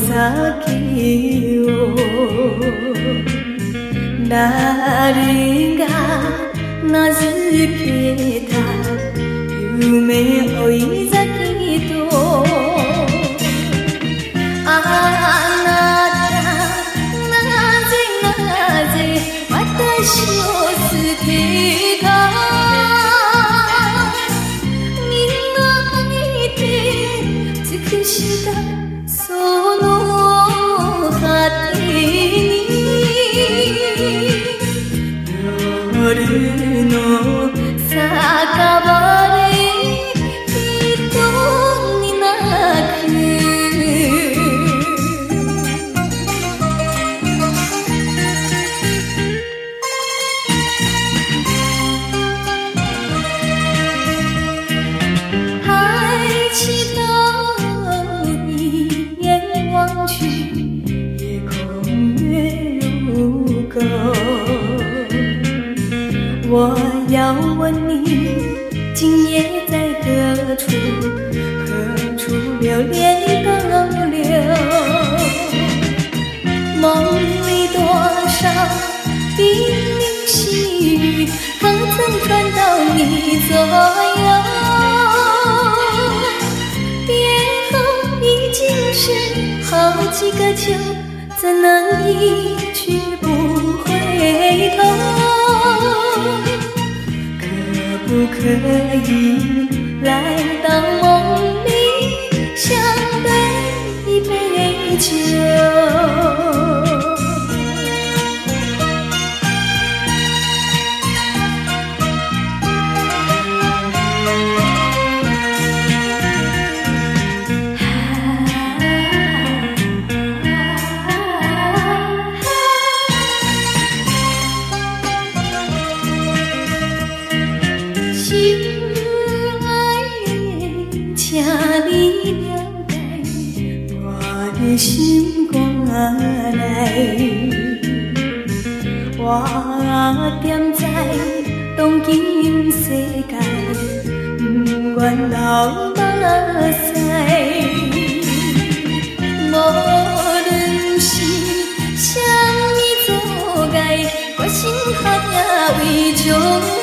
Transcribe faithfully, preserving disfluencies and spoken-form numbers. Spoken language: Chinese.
酒誰が名付けた夢追い咲きとあなたなぜなぜ私を捨てたみんな見て尽くしたその果てに夜の酒場で一人に泣く抬起头一眼望去夜空月如钩我要问你今夜在何处何处流连高流梦里多少冰凌细雨可曾传到你左右别后已经是好几个秋怎能一去不回头可不可以来到梦里相对一杯酒亲爱的，请你了解我的心肝内。我踮在当今世界，不愿流目屎。无论是啥物阻碍，我心合也为将。